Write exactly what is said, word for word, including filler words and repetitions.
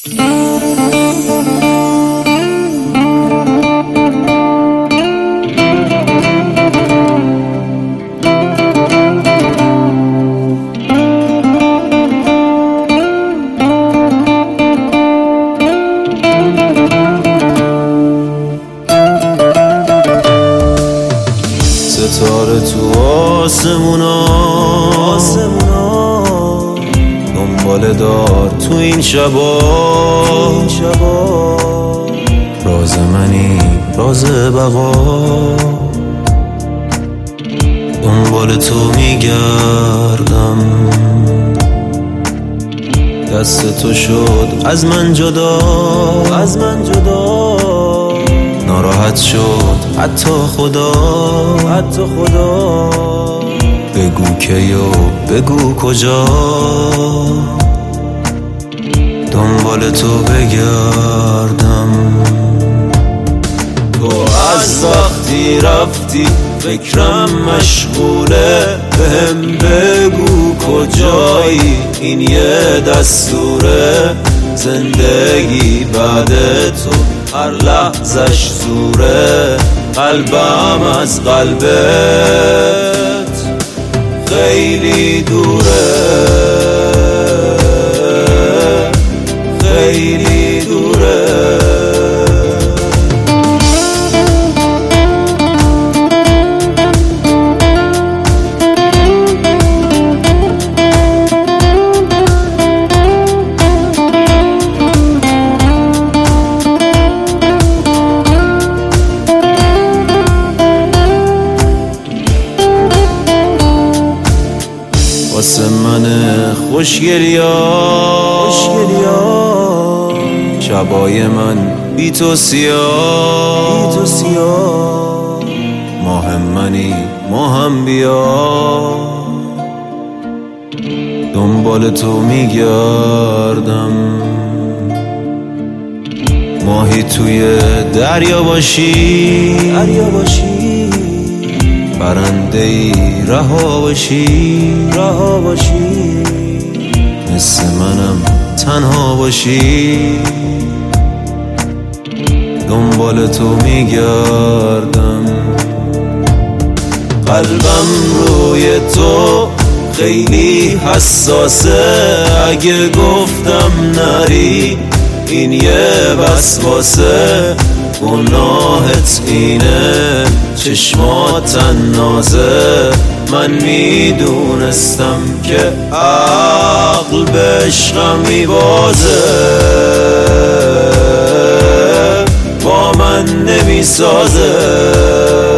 ستاره تو آسمونا دنبال دار تو این شبا راز منی راز بقا دنبال تو میگردم دست تو شد از من جدا از من جدا ناراحت شد حتی خدا حتی خدا بگو کی و بگو کجا دنبال تو بگردم تو از وقتی رفتی فکرم مشغوله بهم بگو کجایی این یه دستوره زندگی بعد تو هر لحظش زوره قلبم از قلبت خیلی دوره خیلی دوره واسه من خوشگلیا شبای من بی تو سیاه ماه منی ماهم بیا دنبال تو میگردم ماهی توی دریا باشی دریا باشی پرنده ای رها باشی رها باشی مثل منم تنها باشی دنبال تو میگردم قلبم روی تو خیلی حساسه اگه گفتم نری این یه وسواسه گناهت اینه چشمات نازه من میدونستم که عقل به عشقم میبازه با من نمیسازه